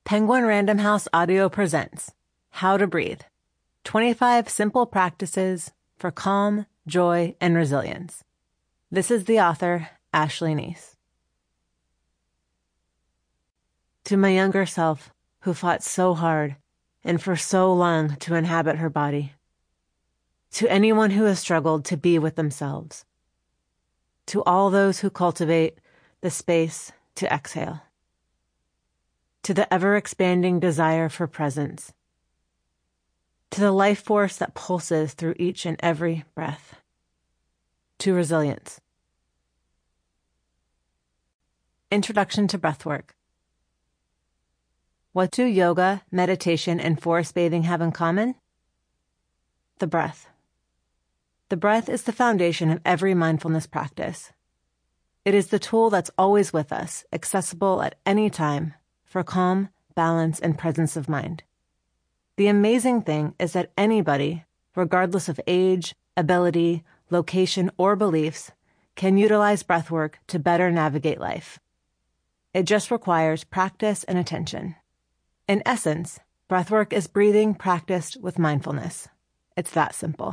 Penguin Random House Audio presents How to Breathe, 25 Simple Practices for Calm, Joy, and Resilience. This is the author, Ashley Neese. To my younger self, who fought so hard and for so long to inhabit her body. To anyone who has struggled to be with themselves. To all those who cultivate the space to exhale. To the ever-expanding desire for presence. To the life force that pulses through each and every breath. To resilience. Introduction to breathwork. What do yoga, meditation, and forest bathing have in common? The breath. The breath is the foundation of every mindfulness practice. It is the tool that's always with us, accessible at any time, for calm, balance, and presence of mind. The amazing thing is that anybody, regardless of age, ability, location, or beliefs, can utilize breathwork to better navigate life. It just requires practice and attention. In essence, breathwork is breathing practiced with mindfulness. It's that simple.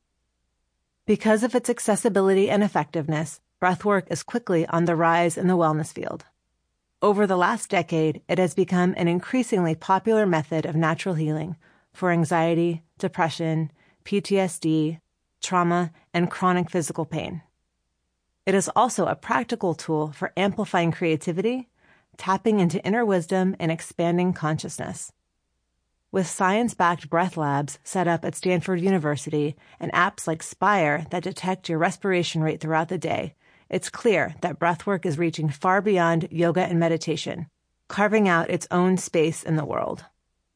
Because of its accessibility and effectiveness, breathwork is quickly on the rise in the wellness field. Over the last decade, it has become an increasingly popular method of natural healing for anxiety, depression, PTSD, trauma, and chronic physical pain. It is also a practical tool for amplifying creativity, tapping into inner wisdom, and expanding consciousness. With science-backed breath labs set up at Stanford University and apps like Spire that detect your respiration rate throughout the day, it's clear that breathwork is reaching far beyond yoga and meditation, carving out its own space in the world.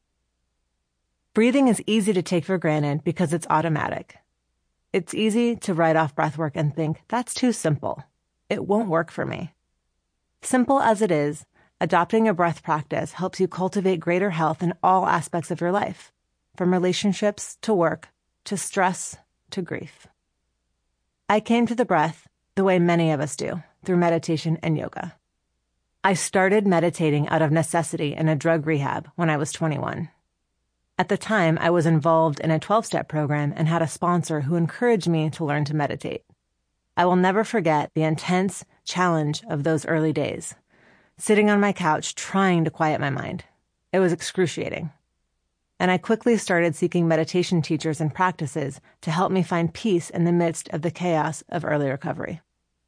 Breathing is easy to take for granted because it's automatic. It's easy to write off breathwork and think, that's too simple. It won't work for me. Simple as it is, adopting a breath practice helps you cultivate greater health in all aspects of your life, from relationships to work, to stress, to grief. I came to the breath the way many of us do, through meditation and yoga. I started meditating out of necessity in a drug rehab when I was 21. At the time, I was involved in a 12-step program and had a sponsor who encouraged me to learn to meditate. I will never forget the intense challenge of those early days, sitting on my couch trying to quiet my mind. It was excruciating. And I quickly started seeking meditation teachers and practices to help me find peace in the midst of the chaos of early recovery.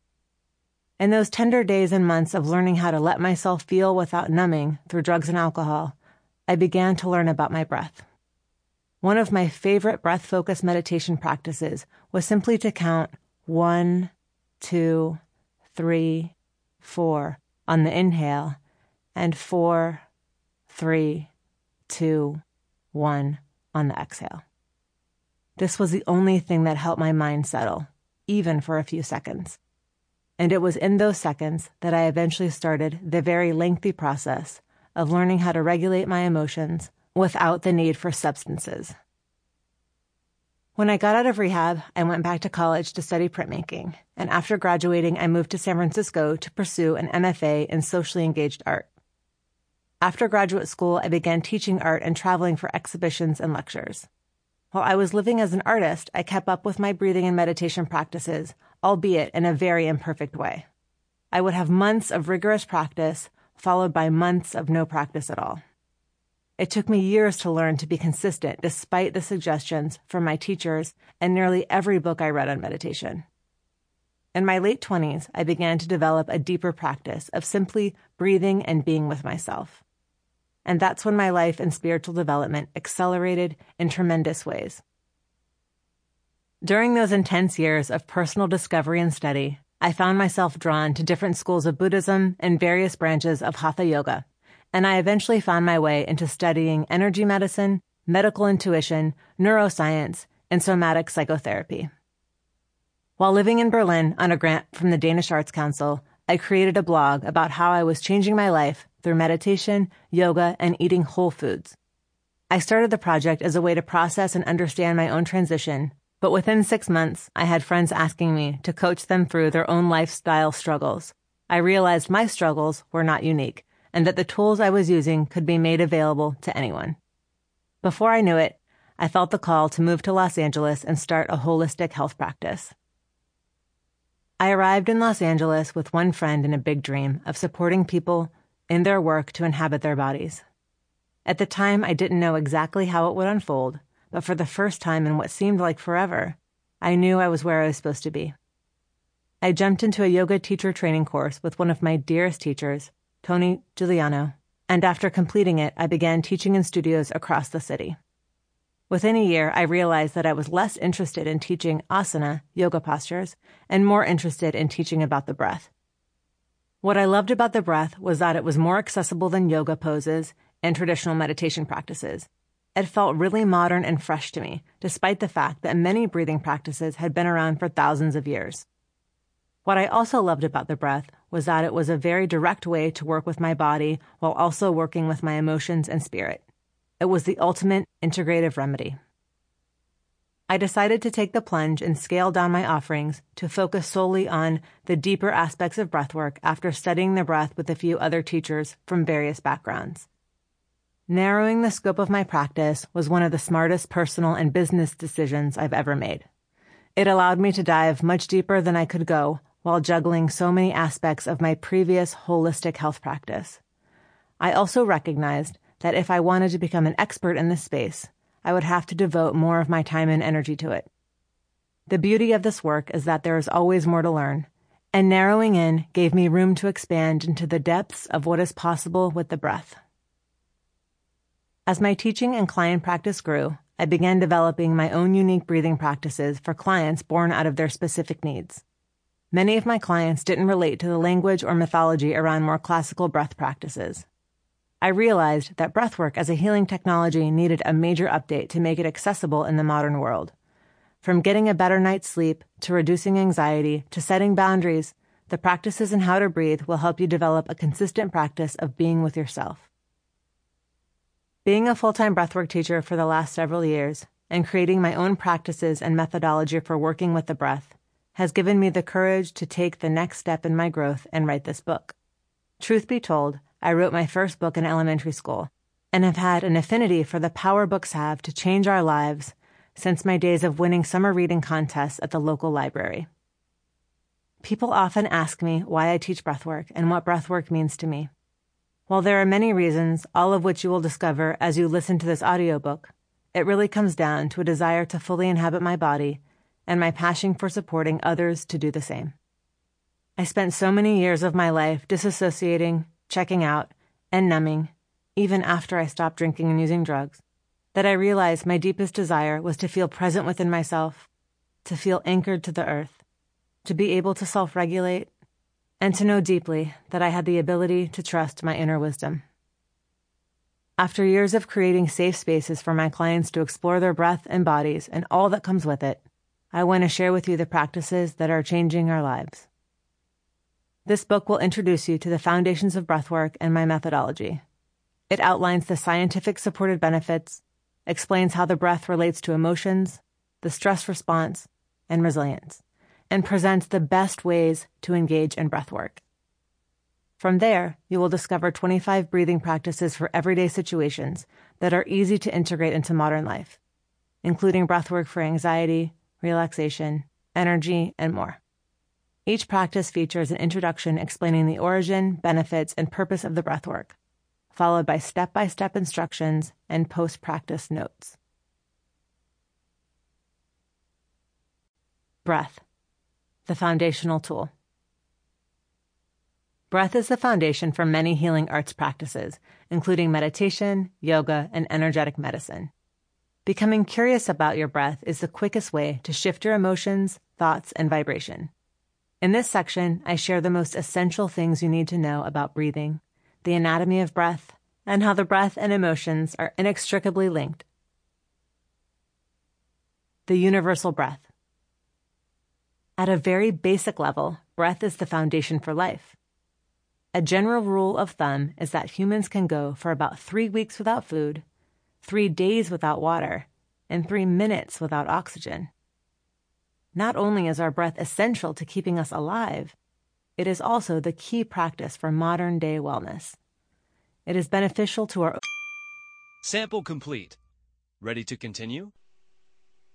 In those tender days and months of learning how to let myself feel without numbing through drugs and alcohol, I began to learn about my breath. One of my favorite breath-focused meditation practices was simply to count 1, 2, 3, 4 on the inhale and 4, 3, 2, 1 on the exhale. This was the only thing that helped my mind settle, even for a few seconds. And it was in those seconds that I eventually started the very lengthy process of learning how to regulate my emotions without the need for substances. When I got out of rehab, I went back to college to study printmaking, and after graduating, I moved to San Francisco to pursue an MFA in socially engaged art. After graduate school, I began teaching art and traveling for exhibitions and lectures. While I was living as an artist, I kept up with my breathing and meditation practices, albeit in a very imperfect way. I would have months of rigorous practice, followed by months of no practice at all. It took me years to learn to be consistent despite the suggestions from my teachers and nearly every book I read on meditation. In my late 20s, I began to develop a deeper practice of simply breathing and being with myself. And that's when my life and spiritual development accelerated in tremendous ways. During those intense years of personal discovery and study, I found myself drawn to different schools of Buddhism and various branches of Hatha Yoga, and I eventually found my way into studying energy medicine, medical intuition, neuroscience, and somatic psychotherapy. While living in Berlin on a grant from the Danish Arts Council, I created a blog about how I was changing my life through meditation, yoga, and eating whole foods. I started the project as a way to process and understand my own transition, but within 6 months, I had friends asking me to coach them through their own lifestyle struggles. I realized my struggles were not unique, and that the tools I was using could be made available to anyone. Before I knew it, I felt the call to move to Los Angeles and start a holistic health practice. I arrived in Los Angeles with one friend and a big dream of supporting people in their work to inhabit their bodies. At the time, I didn't know exactly how it would unfold, but for the first time in what seemed like forever, I knew I was where I was supposed to be. I jumped into a yoga teacher training course with one of my dearest teachers, Tony Giuliano, and after completing it, I began teaching in studios across the city. Within a year, I realized that I was less interested in teaching asana, yoga postures, and more interested in teaching about the breath. What I loved about the breath was that it was more accessible than yoga poses and traditional meditation practices. It felt really modern and fresh to me, despite the fact that many breathing practices had been around for thousands of years. What I also loved about the breath was that it was a very direct way to work with my body while also working with my emotions and spirit. It was the ultimate integrative remedy. I decided to take the plunge and scale down my offerings to focus solely on the deeper aspects of breathwork after studying the breath with a few other teachers from various backgrounds. Narrowing the scope of my practice was one of the smartest personal and business decisions I've ever made. It allowed me to dive much deeper than I could go while juggling so many aspects of my previous holistic health practice. I also recognized that if I wanted to become an expert in this space, I would have to devote more of my time and energy to it. The beauty of this work is that there is always more to learn, and narrowing in gave me room to expand into the depths of what is possible with the breath. As my teaching and client practice grew, I began developing my own unique breathing practices for clients born out of their specific needs. Many of my clients didn't relate to the language or mythology around more classical breath practices. I realized that breathwork as a healing technology needed a major update to make it accessible in the modern world. From getting a better night's sleep, to reducing anxiety, to setting boundaries, the practices in how to breathe will help you develop a consistent practice of being with yourself. Being a full-time breathwork teacher for the last several years and creating my own practices and methodology for working with the breath has given me the courage to take the next step in my growth and write this book. Truth be told, I wrote my first book in elementary school and have had an affinity for the power books have to change our lives since my days of winning summer reading contests at the local library. People often ask me why I teach breathwork and what breathwork means to me. While there are many reasons, all of which you will discover as you listen to this audiobook, it really comes down to a desire to fully inhabit my body and my passion for supporting others to do the same. I spent so many years of my life disassociating, checking out, and numbing, even after I stopped drinking and using drugs, that I realized my deepest desire was to feel present within myself, to feel anchored to the earth, to be able to self-regulate, and to know deeply that I had the ability to trust my inner wisdom. After years of creating safe spaces for my clients to explore their breath and bodies and all that comes with it, I want to share with you the practices that are changing our lives. This book will introduce you to the foundations of breathwork and my methodology. It outlines the scientific supported benefits, explains how the breath relates to emotions, the stress response, and resilience, and presents the best ways to engage in breathwork. From there, you will discover 25 breathing practices for everyday situations that are easy to integrate into modern life, including breathwork for anxiety, relaxation, energy, and more. Each practice features an introduction explaining the origin, benefits, and purpose of the breathwork, followed by step-by-step instructions and post-practice notes. Breath, the foundational tool. Breath is the foundation for many healing arts practices, including meditation, yoga, and energetic medicine. Becoming curious about your breath is the quickest way to shift your emotions, thoughts, and vibration. In this section, I share the most essential things you need to know about breathing, the anatomy of breath, and how the breath and emotions are inextricably linked. The universal breath. At a very basic level, breath is the foundation for life. A general rule of thumb is that humans can go for about 3 weeks without food, 3 days without water, and 3 minutes without oxygen. Not only is our breath essential to keeping us alive, it is also the key practice for modern-day wellness. It is beneficial to our... Sample complete. Ready to continue?